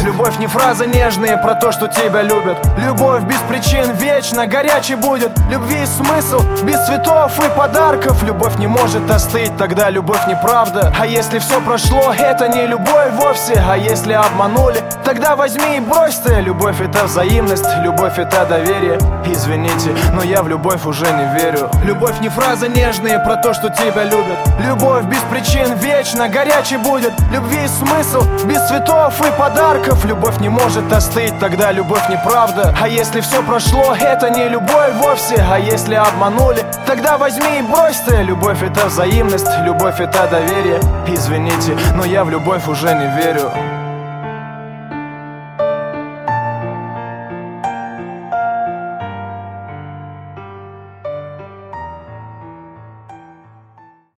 Любовь не фразы нежные про то, что тебя любят. Любовь без причин вечно горячей будет. Любви смысл без цветов и подарков. Любовь не может остыть, тогда любовь неправда. А если все прошло, это не любовь вовсе. А если обманули, тогда возьми и брось ты. Любовь это взаимность, любовь это доверие. Извините, но я в любовь уже не верю. Любовь не фразы нежные про то, что тебя любят. Любовь без причин вечно горячей будет. Любви смысл без цветов и подарков. Любовь не может остыть, тогда любовь неправда. А если все прошло, это не любовь вовсе. А если обманули, тогда возьми и брось ты. Любовь это взаимность, любовь это доверие. Извините, но я в любовь уже не верю.